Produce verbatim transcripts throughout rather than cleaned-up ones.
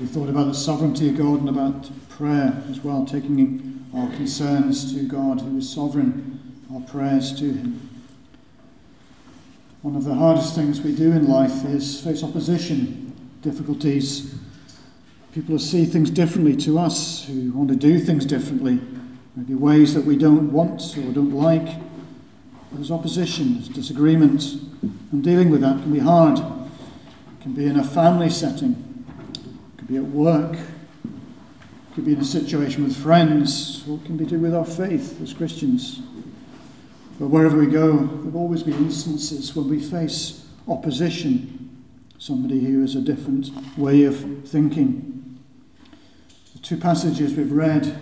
we thought about the sovereignty of God and about prayer as well, taking our concerns to God, who is sovereign, our prayers to him. One of the hardest things we do in life is face opposition, difficulties. People who see things differently to us, who want to do things differently, maybe ways that we don't want or don't like. There's opposition, there's disagreement, and dealing with that can be hard. It can be in a family setting, it could be at work, it could be in a situation with friends, or it can be to do with our faith as Christians. But wherever we go, there will always be instances when we face opposition, somebody who has a different way of thinking. The two passages we've read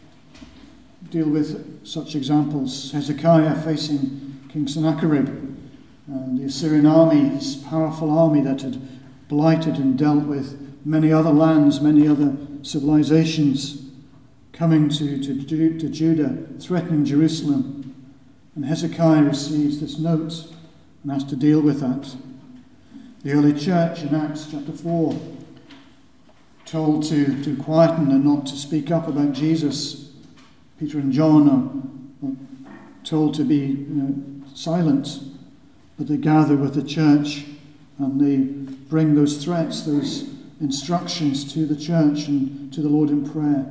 deal with such examples. Hezekiah facing King Sennacherib, and the Assyrian army, this powerful army that had blighted and dealt with many other lands, many other civilizations, coming to, to, to Judah, threatening Jerusalem. And Hezekiah receives this note and has to deal with that. The early church in Acts chapter four, told to, to quieten and not to speak up about Jesus. Peter and John are, are told to be you know, silent, but they gather with the church and they bring those threats, those instructions to the church and to the Lord in prayer.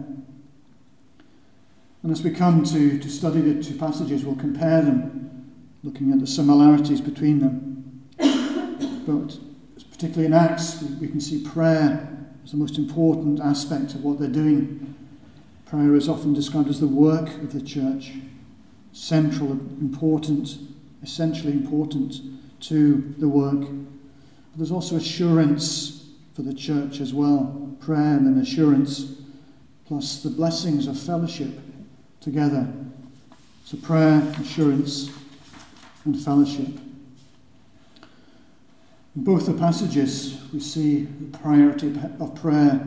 And as we come to, to study the two passages, we'll compare them, looking at the similarities between them. But particularly in Acts, we, we can see prayer as the most important aspect of what they're doing. Prayer is often described as the work of the church, central, important, essentially important to the work. But there's also assurance for the church as well, prayer and then assurance, plus the blessings of fellowship together. So prayer, assurance, and fellowship. In both the passages, we see the priority of prayer.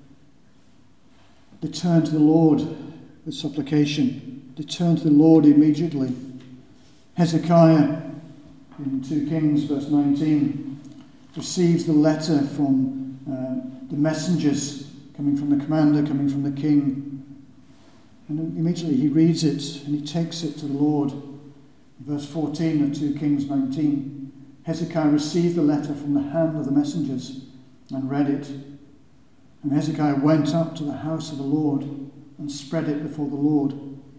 They turn to the Lord with supplication. They turn to the Lord immediately. Hezekiah, in two Kings, verse nineteen, receives the letter from uh, the messengers coming from the commander, coming from the king. And immediately he reads it and he takes it to the Lord. In verse fourteen of two Kings nineteen, Hezekiah received the letter from the hand of the messengers and read it. And Hezekiah went up to the house of the Lord and spread it before the Lord.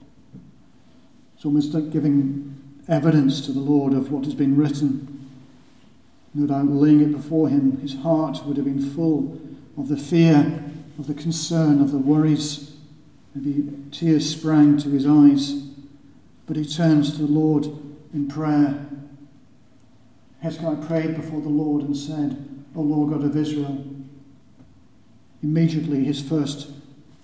It's almost like giving evidence to the Lord of what has been written. No doubt laying it before him, his heart would have been full of the fear, of the concern, of the worries. Maybe tears sprang to his eyes, but he turns to the Lord in prayer. Hezekiah prayed before the Lord and said, O Lord God of Israel. Immediately his first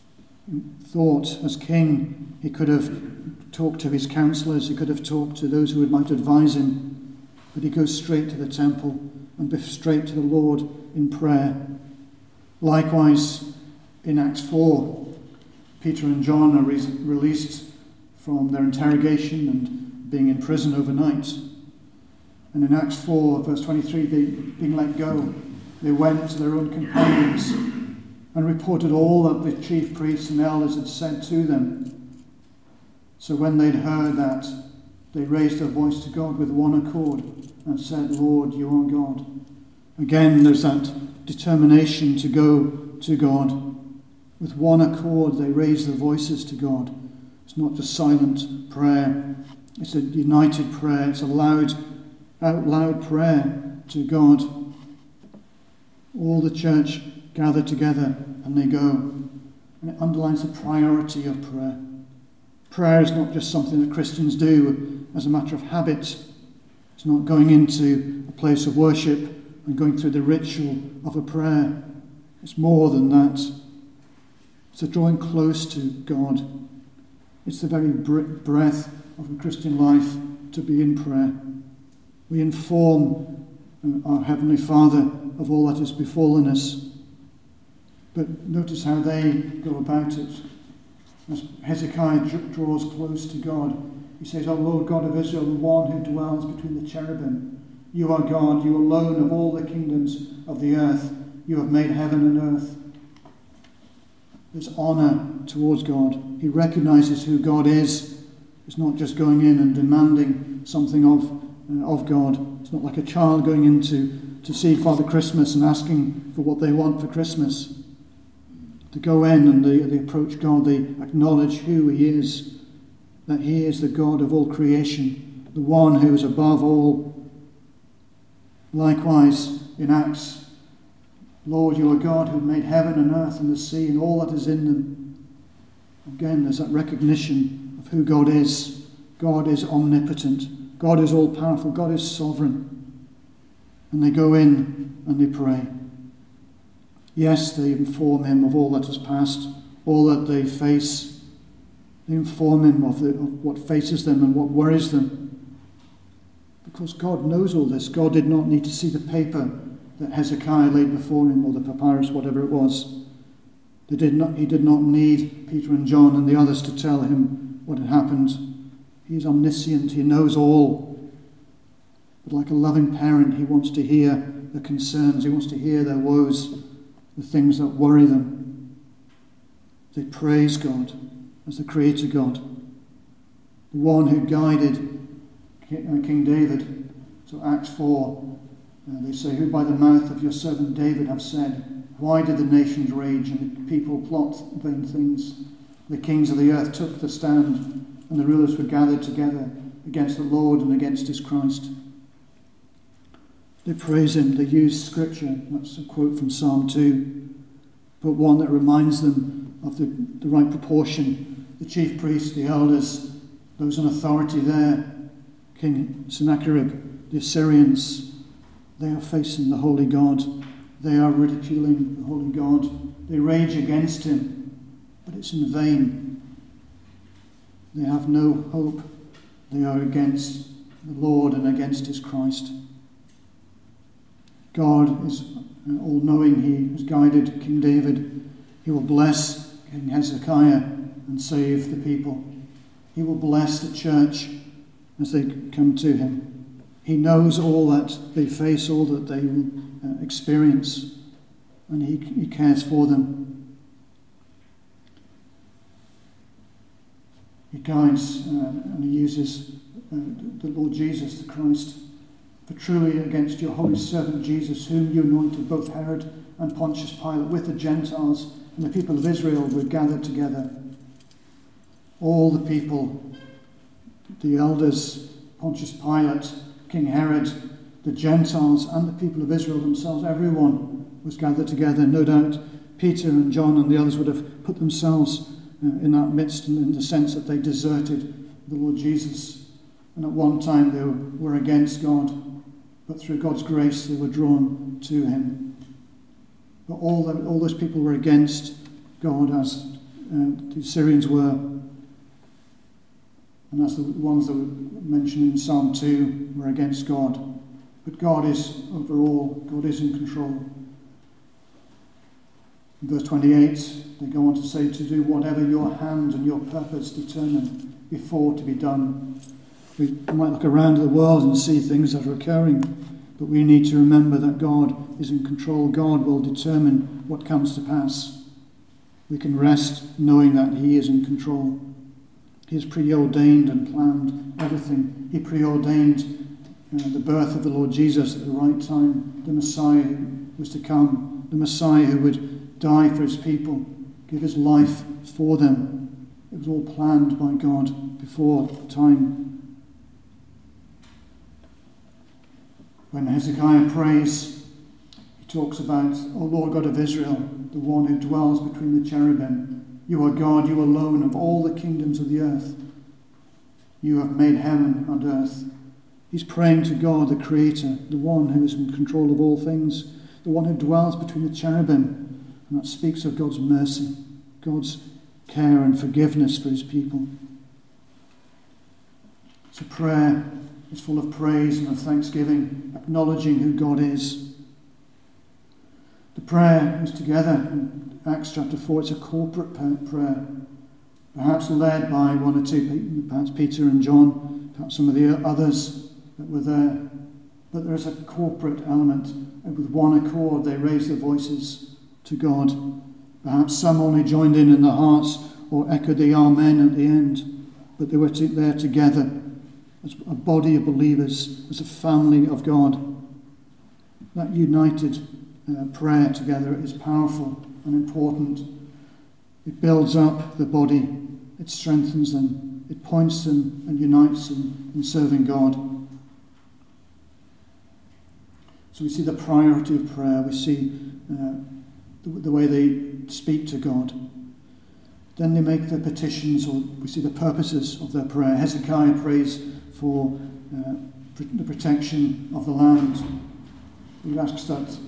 thought as king, he could have talked to his counselors, he could have talked to those who might advise him, but he goes straight to the temple and straight to the Lord in prayer. Likewise, in Acts four, Peter and John are re- released from their interrogation and being in prison overnight. And in Acts four, verse twenty-three, they, being let go, they went to their own companions and reported all that the chief priests and elders had said to them. So when they'd heard that, they raised their voice to God with one accord and said, Lord, you are God. Again, there's that determination to go to God. With one accord, they raise their voices to God. It's not just silent prayer. It's a united prayer. It's a loud, out loud prayer to God. All the church gather together and they go. And it underlines the priority of prayer. Prayer is not just something that Christians do as a matter of habit. It's not going into a place of worship and going through the ritual of a prayer. It's more than that. It's a drawing close to God. It's the very breath of a Christian life to be in prayer. We inform our Heavenly Father of all that has befallen us. But notice how they go about it. As Hezekiah draws close to God, he says, O Lord God of Israel, the one who dwells between the cherubim, you are God, you alone of all the kingdoms of the earth. You have made heaven and earth. There's honour towards God. He recognises who God is. It's not just going in and demanding something of, uh, of God. It's not like a child going in to, to see Father Christmas and asking for what they want for Christmas. To go in and they, they approach God, they acknowledge who he is, that he is the God of all creation, the one who is above all. Likewise, in Acts, Lord, you are God who made heaven and earth and the sea and all that is in them. Again, there's that recognition of who God is. God is omnipotent. God is all-powerful. God is sovereign. And they go in and they pray. Yes, they inform him of all that has passed, all that they face. They inform him of, the, of what faces them and what worries them. Because God knows all this. God did not need to see the paper that Hezekiah laid before him, or the papyrus, whatever it was. They did not, he did not need Peter and John and the others to tell him what had happened. He is omniscient. He knows all. But like a loving parent, he wants to hear their concerns. He wants to hear their woes, the things that worry them. They praise God as the Creator God, the one who guided King David. So Acts four, uh, they say, who by the mouth of your servant David have said, why did the nations rage and the people plot vain things? The kings of the earth took the stand, and the rulers were gathered together against the Lord and against his Christ. They praise him, they use scripture, that's a quote from Psalm two, but one that reminds them of the, the right proportion. The chief priests, the elders, those in authority there, King Sennacherib, the Assyrians, they are facing the holy God. They are ridiculing the holy God. They rage against him, but it's in vain. They have no hope. They are against the Lord and against his Christ. God is all-knowing. He has guided King David. He will bless King Hezekiah and save the people. He will bless the church as they come to him. He knows all that they face, all that they will uh, experience, and he, he cares for them. He guides uh, and he uses uh, the Lord Jesus, the Christ. For truly against your holy servant Jesus, whom you anointed, both Herod and Pontius Pilate, with the Gentiles and the people of Israel were gathered together. All the people, the elders, Pontius Pilate, King Herod, the Gentiles and the people of Israel themselves, everyone was gathered together. No doubt Peter and John and the others would have put themselves uh, in that midst, in the sense that they deserted the Lord Jesus. And at one time they were against God, but through God's grace they were drawn to him. But all, the, all those people were against God, as uh, the Assyrians were. And as the ones that were mentioned in Psalm two were against God. But God is over all. God is in control. In verse twenty-eight, they go on to say, to do whatever your hand and your purpose determine before to be done. We might look around the world and see things that are occurring, but we need to remember that God is in control. God will determine what comes to pass. We can rest knowing that he is in control. He has preordained and planned everything. He preordained uh, the birth of the Lord Jesus at the right time, the Messiah who was to come, the Messiah who would die for his people, give his life for them. It was all planned by God before time. When Hezekiah prays, he talks about, O Lord God of Israel, the one who dwells between the cherubim. You are God, you alone, of all the kingdoms of the earth. You have made heaven and earth. He's praying to God, the Creator, the one who is in control of all things, the one who dwells between the cherubim. And that speaks of God's mercy, God's care and forgiveness for his people. So prayer is full of praise and of thanksgiving, acknowledging who God is. The prayer is together in Acts chapter four. It's a corporate prayer, perhaps led by one or two, perhaps Peter and John, perhaps some of the others that were there. But there is a corporate element, and with one accord they raise their voices to God. Perhaps some only joined in in their hearts or echoed the Amen at the end, but they were to, there together as a body of believers, as a family of God. That united uh, prayer together is powerful and important. It builds up the body, it strengthens them, it points them and unites them in serving God. So we see the priority of prayer, we see uh, the, the way they speak to God. Then they make their petitions, or we see the purposes of their prayer. Hezekiah prays for uh, the protection of the land. He asks that,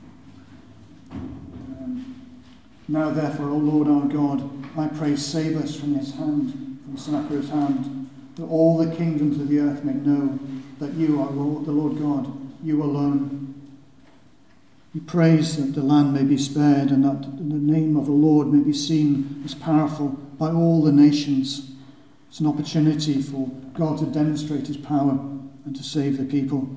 um, now therefore, O Lord our God, I pray, save us from his hand, from Sennacherib's hand, that all the kingdoms of the earth may know that you are Lord, the Lord God, you alone. He prays that the land may be spared and that the name of the Lord may be seen as powerful by all the nations. It's an opportunity for God to demonstrate his power and to save the people.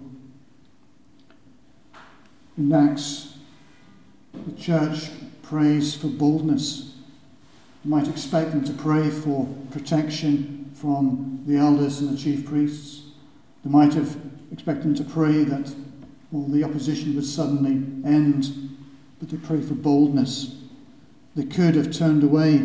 In Acts, the church prays for boldness. You might expect them to pray for protection from the elders and the chief priests. They might have expected them to pray that all the opposition would suddenly end, but they pray for boldness. They could have turned away,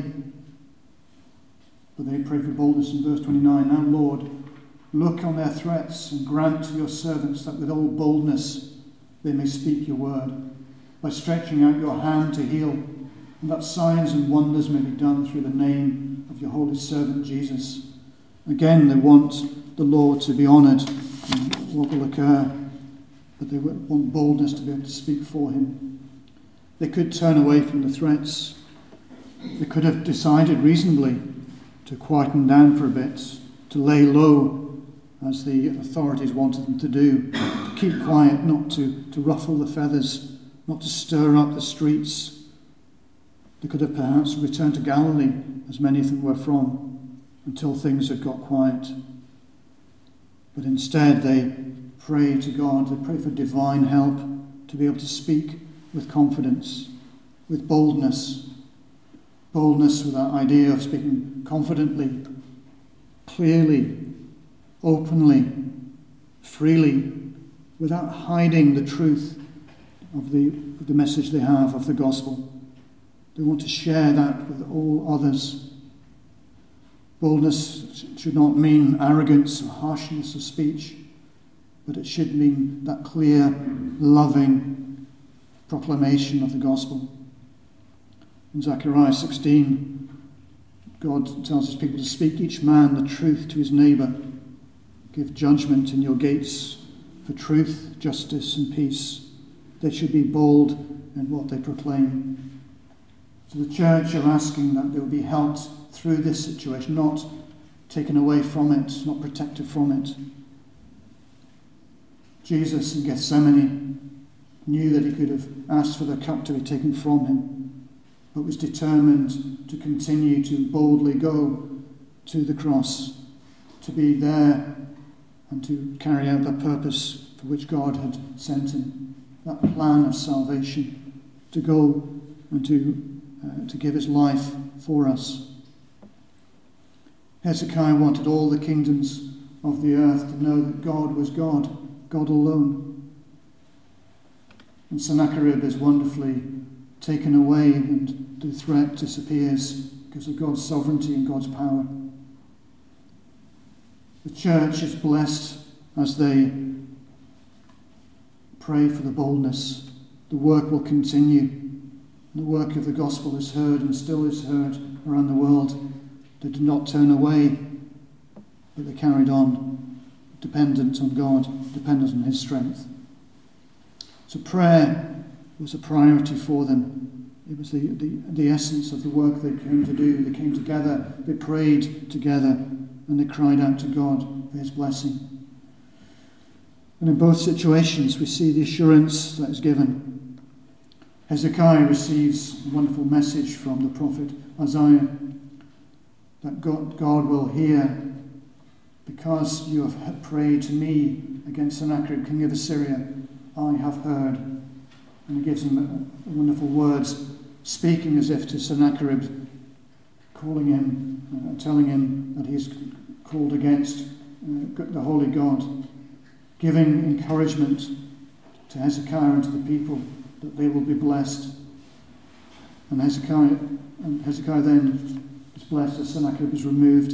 but they pray for boldness in verse twenty-nine. Now, Lord, look on their threats and grant to your servants that with all boldness they may speak your word, by stretching out your hand to heal, and that signs and wonders may be done through the name of your holy servant Jesus. Again, they want the Lord to be honoured in what will occur, but they want boldness to be able to speak for him. They could turn away from the threats. They could have decided reasonably to quieten down for a bit, to lay low, as the authorities wanted them to do, to keep quiet, not to, to ruffle the feathers, not to stir up the streets. They could have perhaps returned to Galilee, as many of them were from, until things had got quiet. But instead they pray to God, they pray for divine help to be able to speak with confidence, with boldness. Boldness with that idea of speaking confidently, clearly, openly, freely, without hiding the truth of the, of the message they have of the gospel. They want to share that with all others. Boldness should not mean arrogance or harshness of speech, but it should mean that clear, loving proclamation of the gospel. In Zechariah sixteen, God tells his people to speak each man the truth to his neighbour. Give judgment in your gates for truth, justice and peace. They should be bold in what they proclaim. So the church are asking that they will be helped through this situation, not taken away from it, not protected from it. Jesus in Gethsemane knew that he could have asked for the cup to be taken from him, but was determined to continue to boldly go to the cross, to be there and to carry out the purpose for which God had sent him, that plan of salvation, to go and to, uh, to give his life for us. Hezekiah wanted all the kingdoms of the earth to know that God was God, God alone. And Sennacherib is wonderfully taken away and the threat disappears because of God's sovereignty and God's power. The church is blessed as they pray for the boldness. The work will continue. The work of the gospel is heard and still is heard around the world. They did not turn away, but they carried on, dependent on God, dependent on his strength. So prayer was a priority for them. It was the, the, the essence of the work they came to do. They came together, they prayed together, and they cried out to God for his blessing. And in both situations, we see the assurance that is given. Hezekiah receives a wonderful message from the prophet Isaiah that God, God will hear because you have prayed to me against Sennacherib, king of Assyria. I have heard. And he gives him wonderful words speaking as if to Sennacherib, calling him, uh, telling him that he's called against uh, the holy God, giving encouragement to Hezekiah and to the people that they will be blessed. And Hezekiah, and Hezekiah then is blessed as Sennacherib is removed.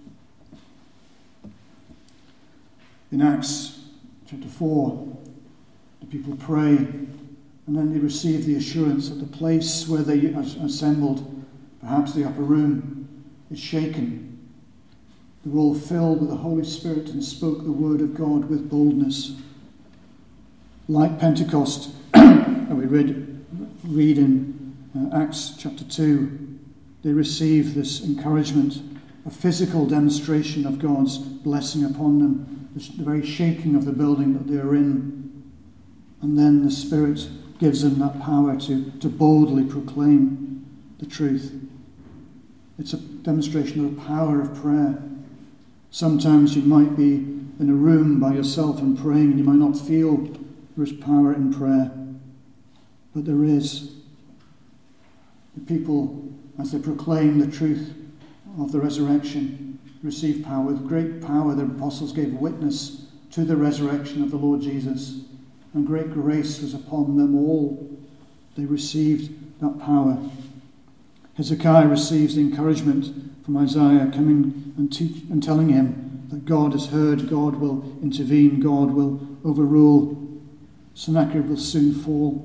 In Acts chapter four, the people pray, and then they receive the assurance that the place where they are assembled, perhaps the upper room, is shaken. They were all filled with the Holy Spirit and spoke the word of God with boldness. Like Pentecost, that we read, read in uh, Acts chapter two, they receive this encouragement, a physical demonstration of God's blessing upon them, the very shaking of the building that they are in. And then the Spirit gives them that power to, to boldly proclaim the truth. It's a demonstration of the power of prayer. Sometimes you might be in a room by yourself and praying, and you might not feel there is power in prayer. But there is. The people, as they proclaim the truth of the resurrection, receive power. With great power the apostles gave witness to the resurrection of the Lord Jesus, and great grace was upon them all. They received that power. Hezekiah receives the encouragement from Isaiah coming and, teach, and telling him that God has heard, God will intervene, God will overrule. Sennacherib will soon fall.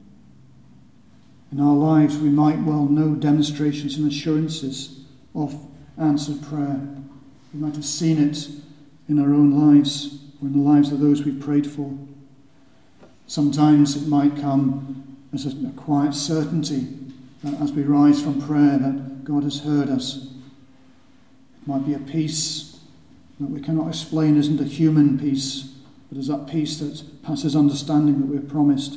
In our lives we might well know demonstrations and assurances of answered prayer. We might have seen it in our own lives or in the lives of those we've prayed for. Sometimes it might come as a, a quiet certainty that as we rise from prayer that God has heard us. It might be a peace that we cannot explain, isn't a human peace, but is that peace that passes understanding that we're promised.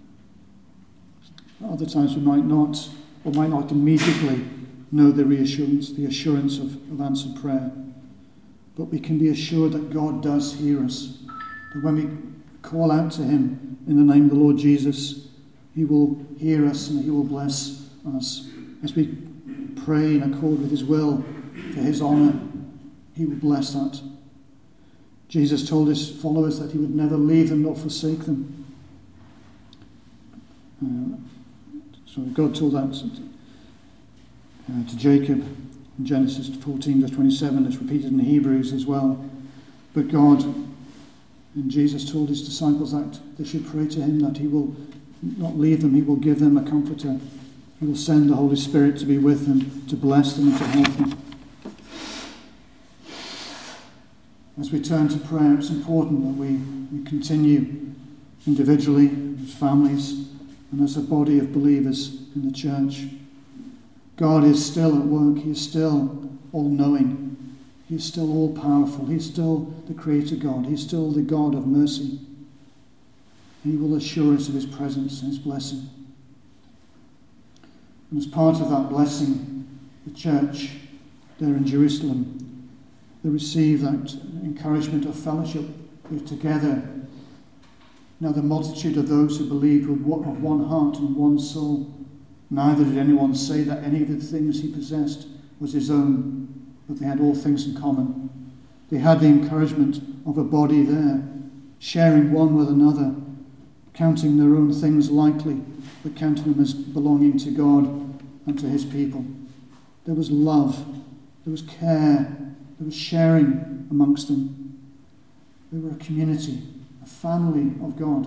Other times we might not, or might not immediately know the reassurance, the assurance of, of answered prayer. But we can be assured that God does hear us. That when we call out to him in the name of the Lord Jesus, he will hear us and he will bless us. As we pray in accord with his will for his honour, he will bless that. Jesus told his followers that he would never leave them nor forsake them. Uh, so God told that uh, to Jacob in Genesis fourteen, verse twenty-seven. It's repeated in Hebrews as well. But God and Jesus told his disciples that they should pray to him, that he will not leave them, he will give them a comforter. He will send the Holy Spirit to be with them, to bless them and to help them. As we turn to prayer, it's important that we, we continue individually, as families, and as a body of believers in the church. God is still at work. He is still all-knowing. He is still all-powerful. He is still the Creator God. He is still the God of mercy. He will assure us of his presence and his blessing. And as part of that blessing, the church there in Jerusalem, they receive that encouragement of fellowship. We're together. Now the multitude of those who believed were of one heart and one soul. Neither did anyone say that any of the things he possessed was his own, but they had all things in common. They had the encouragement of a body there, sharing one with another, counting their own things lightly, but counting them as belonging to God and to his people. There was love, there was care, there was sharing amongst them. They were a community, a family of God.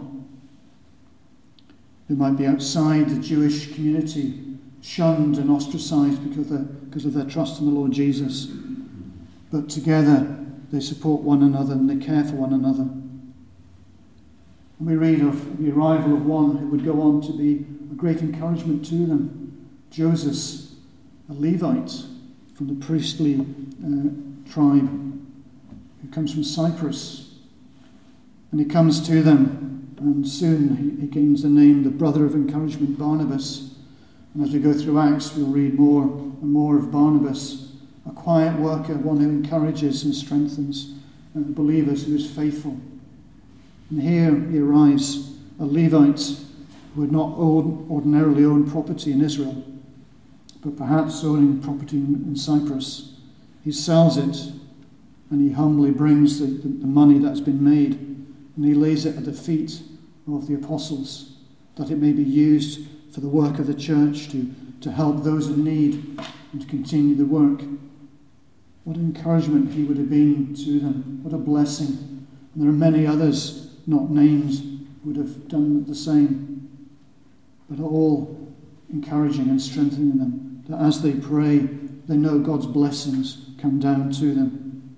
They might be outside the Jewish community, shunned and ostracized because of their, because of their trust in the Lord Jesus. But together they support one another and they care for one another. And we read of the arrival of one who would go on to be a great encouragement to them, Joseph, a Levite from the priestly uh, tribe, who comes from Cyprus. And he comes to them, and soon he, he gains the name, the brother of encouragement, Barnabas. And as we go through Acts, we'll read more and more of Barnabas, a quiet worker, one who encourages and strengthens uh, believers, who is faithful. And here he arrives, a Levite, who had not owned, ordinarily owned property in Israel, but perhaps owning property in Cyprus. He sells it, and he humbly brings the, the, the money that's been made, and he lays it at the feet of the apostles, that it may be used for the work of the church, to, to help those in need and to continue the work. What encouragement he would have been to them. What a blessing. And there are many others, not named, who would have done the same, but are all encouraging and strengthening them, that as they pray, they know God's blessings come down to them.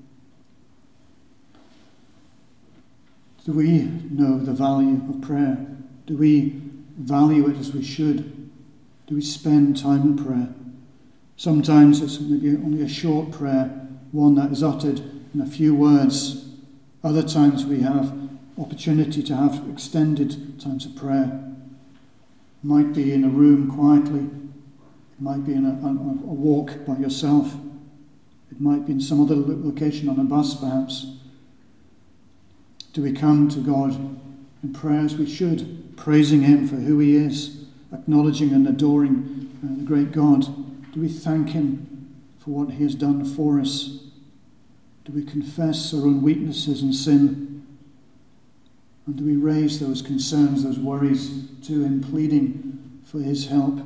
Do we know the value of prayer? Do we value it as we should? Do we spend time in prayer? Sometimes it's maybe only a short prayer, one that is uttered in a few words. Other times we have opportunity to have extended times of prayer. It might be in a room quietly. It might be in a, a, a walk by yourself. It might be in some other location, on a bus perhaps. Do we come to God in prayer as we should, praising him for who he is, acknowledging and adoring uh, the great God? Do we thank him for what he has done for us? Do we confess our own weaknesses and sin? And do we raise those concerns, those worries to him, pleading for his help?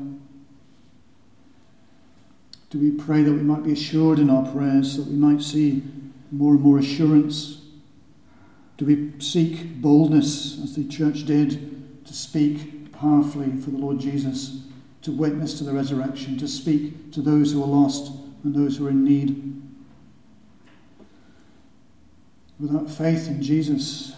Do we pray that we might be assured in our prayers, that we might see more and more assurance? Do we seek boldness, as the church did, to speak powerfully for the Lord Jesus, to witness to the resurrection, to speak to those who are lost and those who are in need? Without faith in Jesus,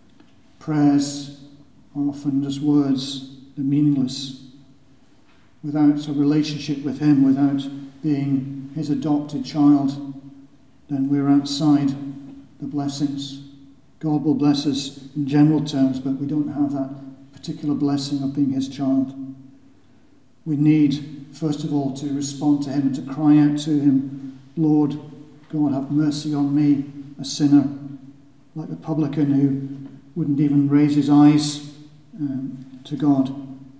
prayers are often just words, they're meaningless. Without a relationship with him, without being his adopted child, then we're outside the blessings. God will bless us in general terms, but we don't have that particular blessing of being his child. We need, first of all, to respond to him and to cry out to him, Lord, God, have mercy on me, a sinner, like the publican who wouldn't even raise his eyes um, to God.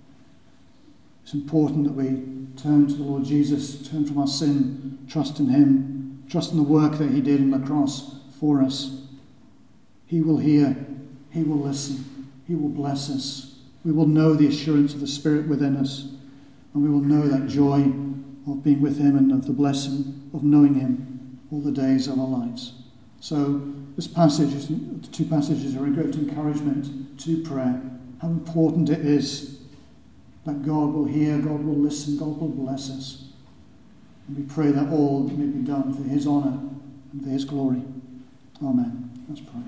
It's important that we turn to the Lord Jesus, turn from our sin, trust in him, trust in the work that he did on the cross for us. He will hear, he will listen, he will bless us. We will know the assurance of the Spirit within us, and we will know that joy of being with him and of the blessing of knowing him all the days of our lives. So this passage, the two passages are a great encouragement to prayer. How important it is that God will hear, God will listen, God will bless us. And we pray that all may be done for his honour and for his glory. Amen. Let's pray.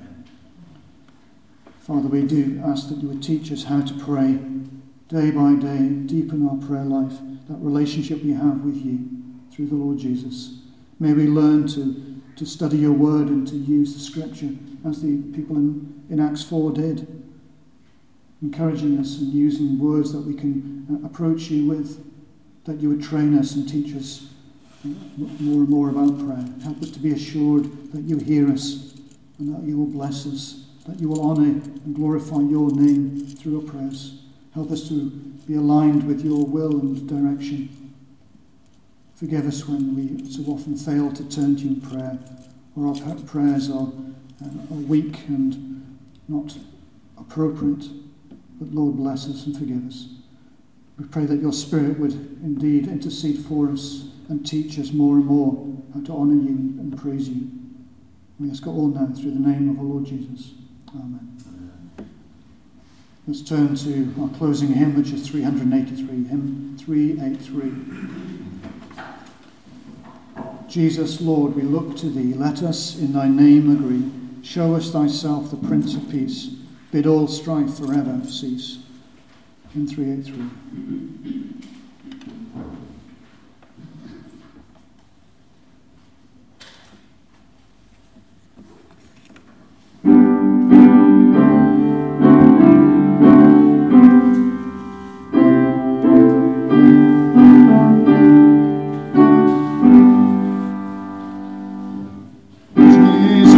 Father, we do ask that you would teach us how to pray day by day, deepen our prayer life, that relationship we have with you through the Lord Jesus. May we learn to, to study your word and to use the scripture as the people in, in Acts four did, encouraging us and using words that we can uh, approach you with, that you would train us and teach us more and more about prayer. Help us to be assured that you hear us and that you will bless us, that you will honour and glorify your name through our prayers. Help us to be aligned with your will and direction. Forgive us when we so often fail to turn to you in prayer, or our prayers are, uh, are weak and not appropriate. But Lord, bless us and forgive us. We pray that your Spirit would indeed intercede for us and teach us more and more how to honour you and praise you. We ask it all now through the name of our Lord Jesus. Amen. Let's turn to our closing hymn, which is three eighty-three, hymn three eighty-three. Jesus, Lord, we look to thee. Let us in thy name agree. Show us thyself, the Prince of Peace. Bid all strife forever cease. Hymn three eighty-three.